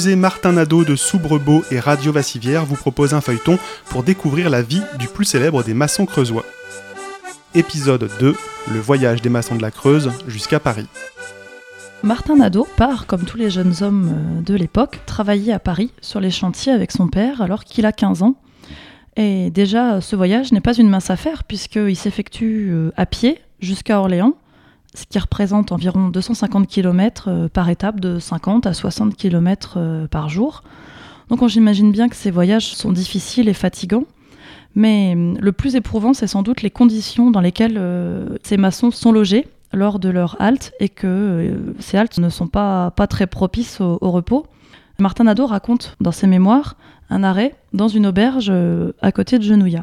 Musée Martin Nadeau de Soubrebeau et Radio Vassivière vous propose un feuilleton pour découvrir la vie du plus célèbre des maçons creusois. Épisode 2, le voyage des maçons de la Creuse jusqu'à Paris. Martin Nadeau part, comme tous les jeunes hommes de l'époque, travailler à Paris sur les chantiers avec son père alors qu'il a 15 ans. Et déjà, ce voyage n'est pas une mince affaire puisqu'il s'effectue à pied jusqu'à Orléans, ce qui représente environ 250 km par étape de 50 à 60 km par jour. Donc on j'imagine bien que ces voyages sont difficiles et fatigants, mais le plus éprouvant, c'est sans doute les conditions dans lesquelles ces maçons sont logés lors de leur halte et que ces haltes ne sont pas très propices au repos. Martin Nadeau raconte dans ses mémoires un arrêt dans une auberge à côté de Genouillat.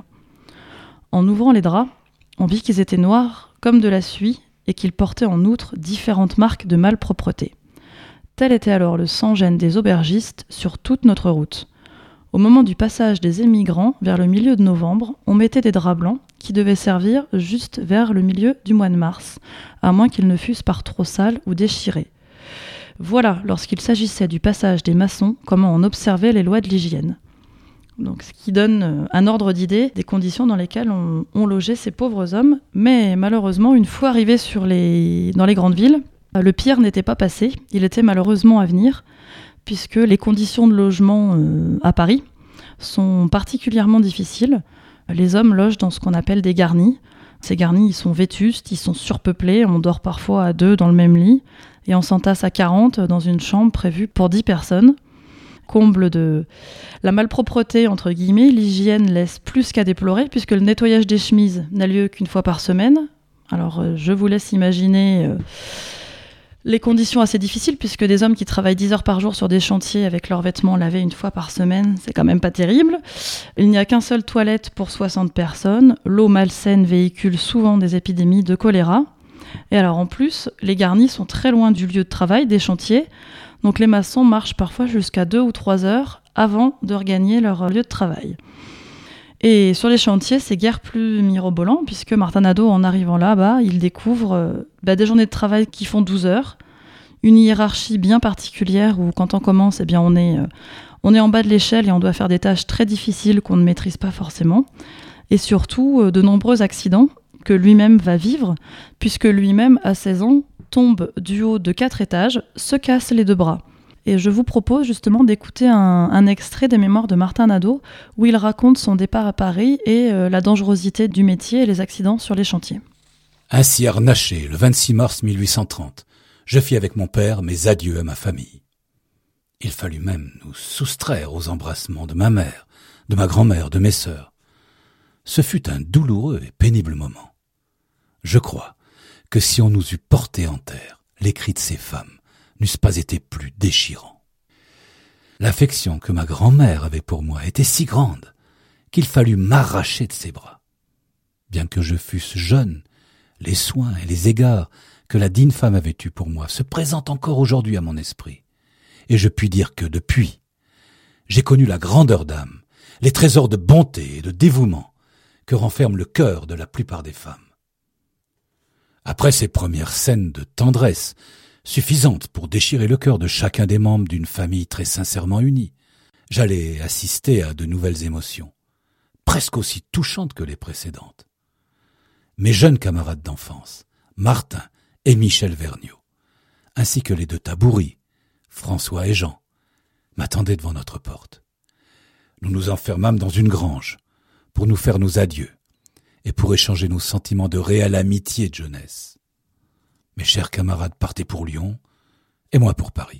En ouvrant les draps, on vit qu'ils étaient noirs comme de la suie et qu'ils portaient en outre différentes marques de malpropreté. Tel était alors le sans-gêne des aubergistes sur toute notre route. Au moment du passage des émigrants, vers le milieu de novembre, on mettait des draps blancs qui devaient servir juste vers le milieu du mois de mars, à moins qu'ils ne fussent par trop sales ou déchirés. Voilà, lorsqu'il s'agissait du passage des maçons, comment on observait les lois de l'hygiène. Donc, ce qui donne un ordre d'idée des conditions dans lesquelles on logeait ces pauvres hommes. Mais malheureusement, une fois arrivés dans les grandes villes, le pire n'était pas passé, il était malheureusement à venir, puisque les conditions de logement à Paris sont particulièrement difficiles. Les hommes logent dans ce qu'on appelle des garnis. Ces garnis, ils sont vétustes, ils sont surpeuplés, on dort parfois à 2 dans le même lit, et on s'entasse à 40 dans une chambre prévue pour 10 personnes. Comble de la malpropreté, entre guillemets, l'hygiène laisse plus qu'à déplorer, puisque le nettoyage des chemises n'a lieu qu'une fois par semaine. Alors, je vous laisse imaginer les conditions assez difficiles, puisque des hommes qui travaillent 10 heures par jour sur des chantiers avec leurs vêtements lavés une fois par semaine, c'est quand même pas terrible. Il n'y a qu'un seul toilette pour 60 personnes. L'eau malsaine véhicule souvent des épidémies de choléra. Et alors, en plus, les garnis sont très loin du lieu de travail, des chantiers. Donc les maçons marchent parfois jusqu'à 2 ou 3 heures avant de regagner leur lieu de travail. Et sur les chantiers, c'est guère plus mirobolant, puisque Martin Nadeau, en arrivant là-bas, il découvre des journées de travail qui font 12 heures, une hiérarchie bien particulière où quand on commence, on est en bas de l'échelle et on doit faire des tâches très difficiles qu'on ne maîtrise pas forcément. Et surtout, de nombreux accidents que lui-même va vivre, puisque lui-même, à 16 ans, tombe du haut de 4 étages, se casse les 2 bras. Et je vous propose justement d'écouter un extrait des mémoires de Martin Nadeau où il raconte son départ à Paris et la dangerosité du métier et les accidents sur les chantiers. Ainsi harnaché, le 26 mars 1830, je fis avec mon père mes adieux à ma famille. Il fallut même nous soustraire aux embrassements de ma mère, de ma grand-mère, de mes sœurs. Ce fut un douloureux et pénible moment. Je crois que si on nous eût portés en terre, les cris de ces femmes n'eussent pas été plus déchirants. L'affection que ma grand-mère avait pour moi était si grande qu'il fallut m'arracher de ses bras. Bien que je fusse jeune, les soins et les égards que la digne femme avait eus pour moi se présentent encore aujourd'hui à mon esprit. Et je puis dire que depuis, j'ai connu la grandeur d'âme, les trésors de bonté et de dévouement que renferme le cœur de la plupart des femmes. Après ces premières scènes de tendresse, suffisantes pour déchirer le cœur de chacun des membres d'une famille très sincèrement unie, j'allais assister à de nouvelles émotions, presque aussi touchantes que les précédentes. Mes jeunes camarades d'enfance, Martin et Michel Vergniaud, ainsi que les 2 Taboury, François et Jean, m'attendaient devant notre porte. Nous nous enfermâmes dans une grange pour nous faire nos adieux et pour échanger nos sentiments de réelle amitié de jeunesse. Mes chers camarades partaient pour Lyon et moi pour Paris.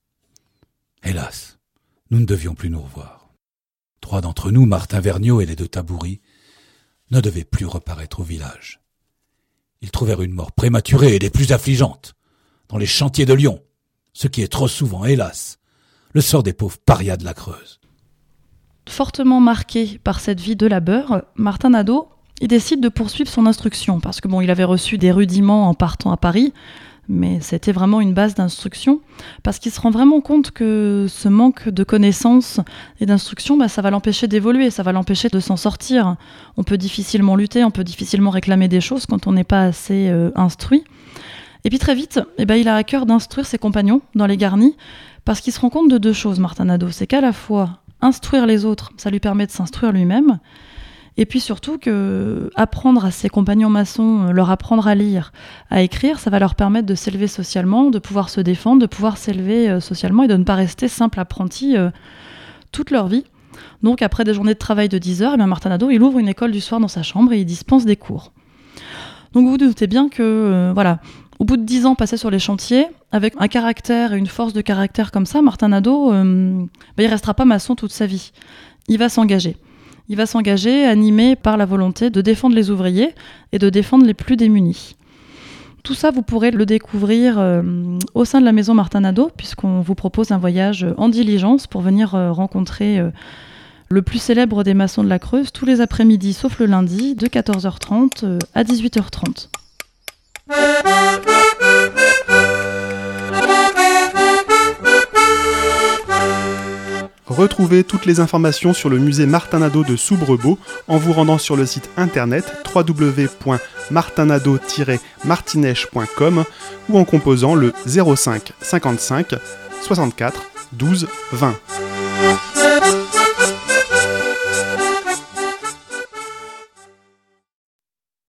Hélas, nous ne devions plus nous revoir. 3 d'entre nous, Martin Vergniaud et les 2 Taboury, ne devaient plus reparaître au village. Ils trouvèrent une mort prématurée et des plus affligeantes dans les chantiers de Lyon, ce qui est trop souvent, hélas, le sort des pauvres parias de la Creuse. Fortement marqué par cette vie de labeur, Martin Nadeau il décide de poursuivre son instruction, parce que il avait reçu des rudiments en partant à Paris, mais c'était vraiment une base d'instruction, parce qu'il se rend vraiment compte que ce manque de connaissances et d'instruction, ça va l'empêcher d'évoluer, ça va l'empêcher de s'en sortir. On peut difficilement lutter, on peut difficilement réclamer des choses quand on n'est pas assez instruit. Et puis très vite, il a à cœur d'instruire ses compagnons dans les garnis, Parce qu'il se rend compte de 2 choses, Martin Nadeau. C'est qu'à la fois, instruire les autres, ça lui permet de s'instruire lui-même, et puis surtout que apprendre à ses compagnons maçons, leur apprendre à lire, à écrire, ça va leur permettre de s'élever socialement, de pouvoir se défendre, de pouvoir s'élever socialement et de ne pas rester simple apprenti toute leur vie. Donc après des journées de travail de 10 heures, et bien Martin Nadeau, il ouvre une école du soir dans sa chambre et il dispense des cours. Donc vous vous doutez bien que, au bout de 10 ans passés sur les chantiers, avec un caractère et une force de caractère comme ça, Martin Nadeau, il restera pas maçon toute sa vie. Il va s'engager. Il va s'engager, animé par la volonté de défendre les ouvriers et de défendre les plus démunis. Tout ça, vous pourrez le découvrir au sein de la maison Martin Nadeau, puisqu'on vous propose un voyage en diligence pour venir rencontrer le plus célèbre des maçons de la Creuse tous les après-midi, sauf le lundi, de 14h30 à 18h30. Retrouvez toutes les informations sur le musée Martin Nadeau de Soubrebeau en vous rendant sur le site internet www.martinado-martinèche.com ou en composant le 05 55 64 12 20.